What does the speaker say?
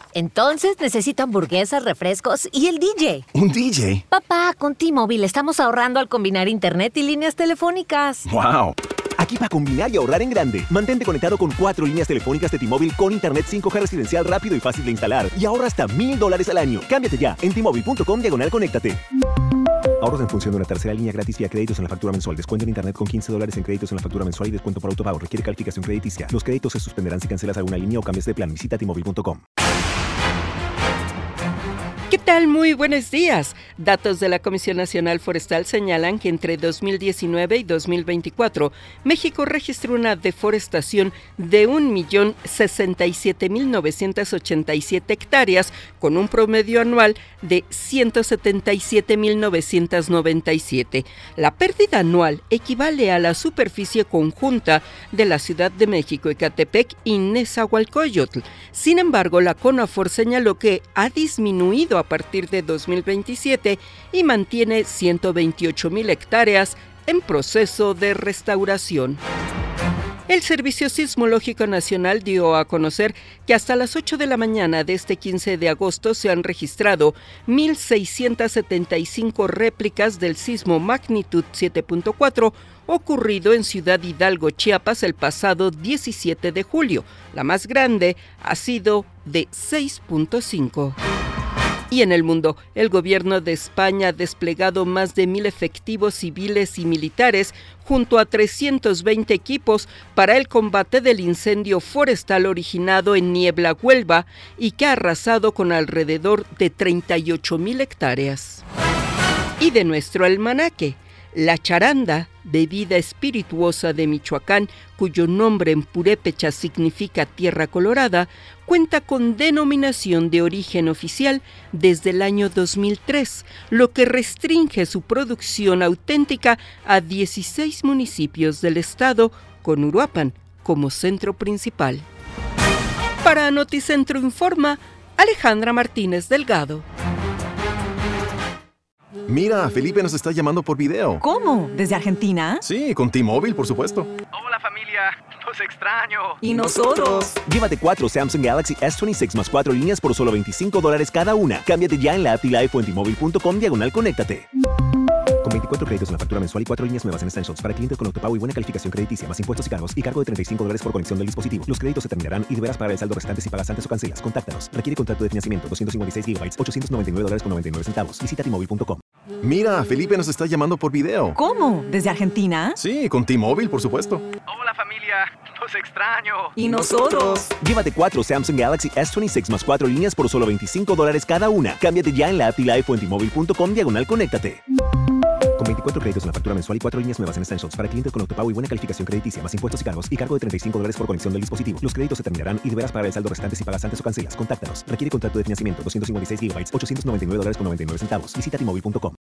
Entonces necesito hamburguesas, refrescos y el DJ. ¿Un DJ? Papá, con T-Mobile estamos ahorrando al combinar internet y líneas telefónicas. ¡Wow! Aquí para combinar y ahorrar en grande. Mantente conectado con 4 líneas telefónicas de T-Mobile con internet 5G residencial rápido y fácil de instalar. Y ahorra hasta $1,000 al año. Cámbiate ya en T-Mobile.com/conéctate. Ahorros en función de una tercera línea gratis vía créditos en la factura mensual. Descuento en internet con $15 en créditos en la factura mensual y descuento por autopago. Requiere calificación crediticia. Los créditos se suspenderán si cancelas alguna línea o cambias de plan. Visita T-Mobile.com. ¿Qué tal? Muy buenos días. Datos de la Comisión Nacional Forestal señalan que entre 2019 y 2024, México registró una deforestación de 1,067,987 hectáreas, con un promedio anual de 177,997. La pérdida anual equivale a la superficie conjunta de la Ciudad de México, Ecatepec y Nezahualcóyotl. Sin embargo, la CONAFOR señaló que ha disminuido a partir de 2027 y mantiene 128,000 hectáreas en proceso de restauración. El Servicio Sismológico Nacional dio a conocer que hasta las 8 de la mañana de este 15 de agosto se han registrado 1,675 réplicas del sismo magnitud 7.4 ocurrido en Ciudad Hidalgo, Chiapas, el pasado 17 de julio. La más grande ha sido de 6.5. Y en el mundo, el gobierno de España ha desplegado más de 1,000 efectivos civiles y militares junto a 320 equipos para el combate del incendio forestal originado en Niebla, Huelva, y que ha arrasado con alrededor de 38,000 hectáreas. Y de nuestro almanaque, la charanda, bebida espirituosa de Michoacán, cuyo nombre en purépecha significa tierra colorada, cuenta con denominación de origen oficial desde el año 2003, lo que restringe su producción auténtica a 16 municipios del estado, con Uruapan como centro principal. Para Noticentro Informa, Alejandra Martínez Delgado. Mira, Felipe nos está llamando por video. ¿Cómo? ¿Desde Argentina? Sí, con T-Mobile, por supuesto. Hola familia, los extraño. ¿Y nosotros? Llévate 4 Samsung Galaxy S26 más 4 líneas por solo $25 cada una. Cámbiate ya en la app T-Life o en T-Mobile.com/conéctate. Con 24 créditos en la factura mensual y 4 líneas nuevas en Essentials para clientes con autopago y buena calificación crediticia, más impuestos y cargos, y cargo de $35 por conexión del dispositivo. Los créditos se terminarán y deberás pagar el saldo restante si pagas antes o cancelas. Contáctanos. Requiere contrato de financiamiento. 256 GB, $899.99. Visita T-Mobile.com. Mira, Felipe nos está llamando por video. ¿Cómo? ¿Desde Argentina? Sí, con T-Mobile, por supuesto. Hola familia, los extraño. ¿Y nosotros? Llévate 4 Samsung Galaxy S26 más 4 líneas por solo $25 cada una. Cámbiate ya en la app T-Life o en T-Mobile.com/conéctate. Con 24 créditos en la factura mensual y 4 líneas nuevas en Essentials para clientes con autopago y buena calificación crediticia, más impuestos y cargos, y cargo de $35 por conexión del dispositivo. Los créditos se terminarán y deberás pagar el saldo restante si pagas antes o cancelas. Contáctanos. Requiere contrato de financiamiento. 256 GB, $899.99. Visita T-Mobile.com.